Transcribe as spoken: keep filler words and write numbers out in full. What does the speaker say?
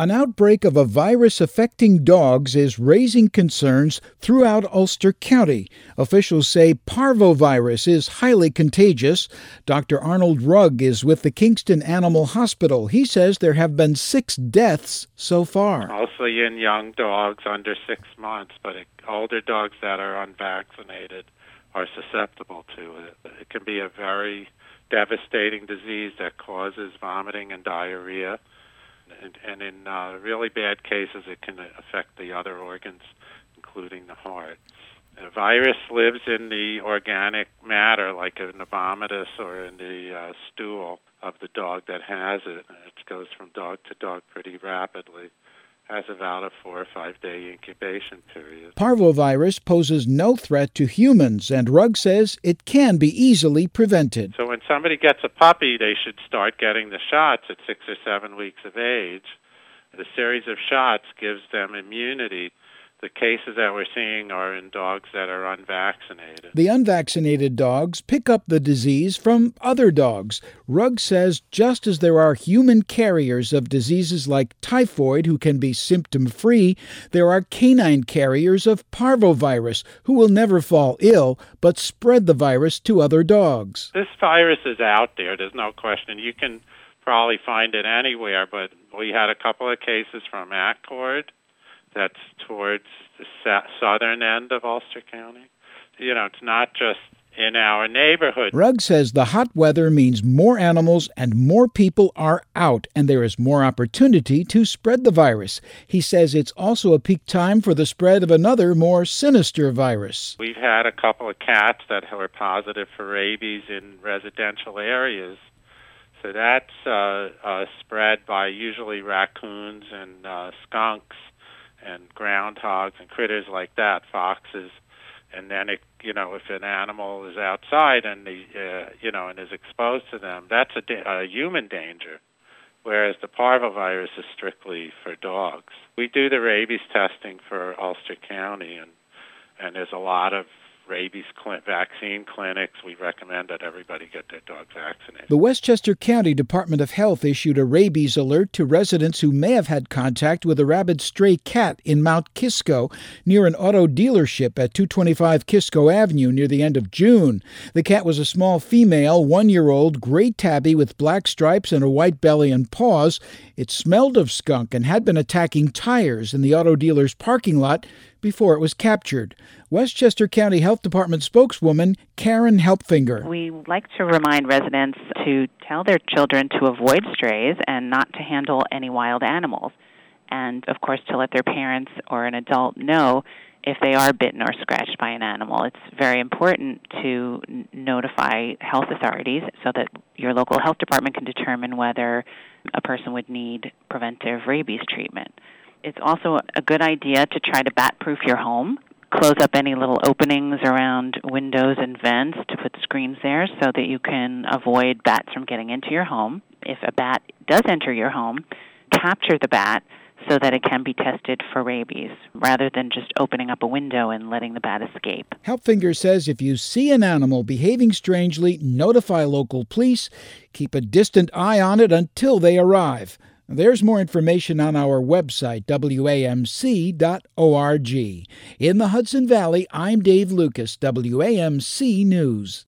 An outbreak of a virus affecting dogs is raising concerns throughout Ulster County. Officials say parvovirus is highly contagious. Doctor Arnold Rugg is with the Kingston Animal Hospital. He says there have been six deaths so far. Mostly in young dogs under six months, but older dogs that are unvaccinated are susceptible to it. It can be a very devastating disease that causes vomiting and diarrhea. And, and in uh, really bad cases, it can affect the other organs, including the heart. The virus lives in the organic matter, like in the vomitus or in the uh, stool of the dog that has it. It goes from dog to dog pretty rapidly. Has about a four or five day incubation period. Parvovirus poses no threat to humans, and Rugg says it can be easily prevented. So when somebody gets a puppy, they should start getting the shots at six or seven weeks of age. The series of shots gives them immunity. The cases that we're seeing are in dogs that are unvaccinated. The unvaccinated dogs pick up the disease from other dogs. Rugg says just as there are human carriers of diseases like typhoid who can be symptom-free, there are canine carriers of parvovirus who will never fall ill but spread the virus to other dogs. This virus is out there, there's no question. You can probably find it anywhere, but we had a couple of cases from Accord. That's towards the southern end of Ulster County. You know, it's not just in our neighborhood. Rugg says the hot weather means more animals and more people are out, and there is more opportunity to spread the virus. He says it's also a peak time for the spread of another, more sinister virus. We've had a couple of cats that were positive for rabies in residential areas. So that's uh, uh, spread by usually raccoons and uh, skunks and groundhogs and critters like that, foxes, and then it, you know, if an animal is outside and the, uh, you know, and is exposed to them, that's a, da- a human danger. Whereas the parvovirus is strictly for dogs. We do the rabies testing for Ulster County, and and there's a lot of rabies cl- vaccine clinics. We recommend that everybody get their dog vaccinated. The Westchester County Department of Health issued a rabies alert to residents who may have had contact with a rabid stray cat in Mount Kisco near an auto dealership at two twenty-five Kisco Avenue near the end of June. The cat was a small female, one-year-old, gray tabby with black stripes and a white belly and paws. It smelled of skunk and had been attacking tires in the auto dealer's parking lot before it was captured. Westchester County Health Department spokeswoman Karen Helpfinger. We like to remind residents to tell their children to avoid strays and not to handle any wild animals. And, of course, to let their parents or an adult know if they are bitten or scratched by an animal. It's very important to n- notify health authorities so that your local health department can determine whether a person would need preventive rabies treatment. It's also a good idea to try to bat-proof your home. Close up any little openings around windows and vents to put screens there so that you can avoid bats from getting into your home. If a bat does enter your home, capture the bat so that it can be tested for rabies, rather than just opening up a window and letting the bat escape. Helpfinger says if you see an animal behaving strangely, notify local police. Keep a distant eye on it until they arrive. There's more information on our website, W A M C dot org. In the Hudson Valley, I'm Dave Lucas, W A M C News.